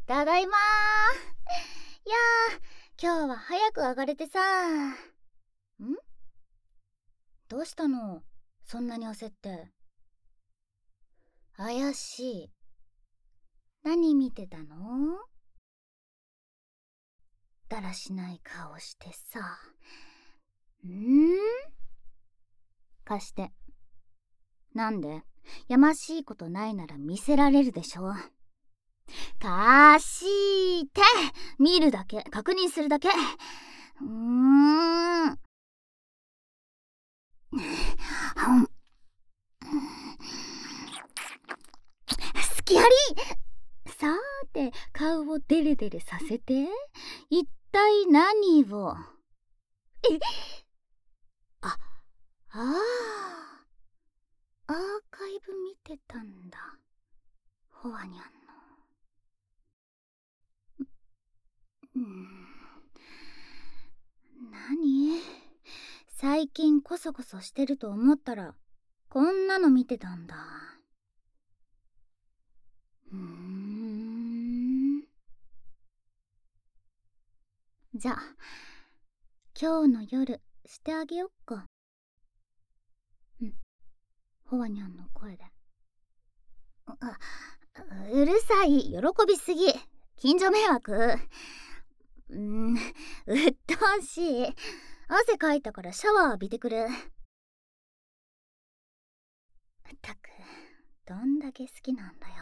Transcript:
ただいまー。いや今日は早く上がれてさ。どうしたの、そんなに焦って。怪しい。何見てたの？だらしない顔してさ。貸して。なんで？やましいことないなら見せられるでしょ。貸して。見るだけ、確認するだけ。すきあり。さーて、顔をデレデレさせて。一体何を？あ、アーカイブ見てたんだ、ホワニャンの。何？最近コソコソしてると思ったらこんなの見てたんだ。じゃあ今日の夜してあげよっか。ホワニャンの声で。うるさい、喜びすぎ、近所迷惑。うっとうしい。汗かいたからシャワー浴びてくる。ったく、どんだけ好きなんだよ。